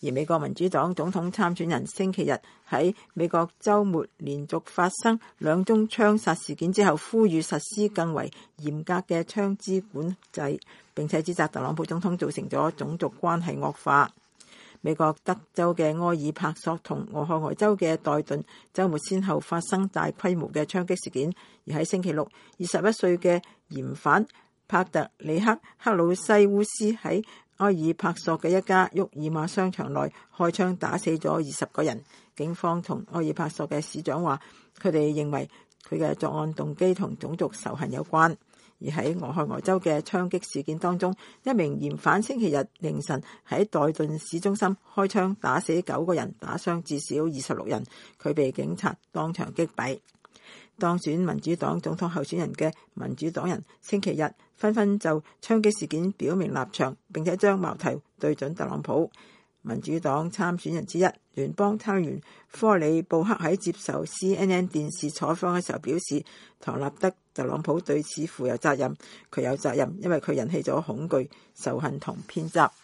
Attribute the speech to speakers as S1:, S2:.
S1: 而美國民主黨總統參選人星期日喺美國週末連續發生2宗槍殺事件之後，呼籲實施更為嚴格嘅槍支管制，並且指責特朗普總統造成咗種族關係惡化。美國德州嘅埃爾帕索同俄亥俄州嘅代頓週末先後發生大規模嘅槍擊事件，而喺星期六，21歲嘅嫌犯帕特里克·克魯西烏斯喺埃爾帕索嘅一家沃爾瑪商場內開槍打死咗20個人。警方同埃爾帕索嘅市長話，佢哋認為佢嘅作案動機同種族仇恨有關。而喺俄亥俄州嘅槍擊事件當中，一名嫌犯星期日凌晨喺代頓市中心開槍打死9個人，打傷至少26人，佢被警察當場擊斃。當選民主黨總統候選人嘅民主黨人星期日紛紛就槍擊事件表明立場，並且將矛頭對準特朗普。民主黨參選人之一聯邦參議員科里布克喺接受 CNN 電視採訪嘅時候表示，唐納德·特朗普對此負有責任，佢有責任，因為佢引起咗恐懼、仇恨同偏執。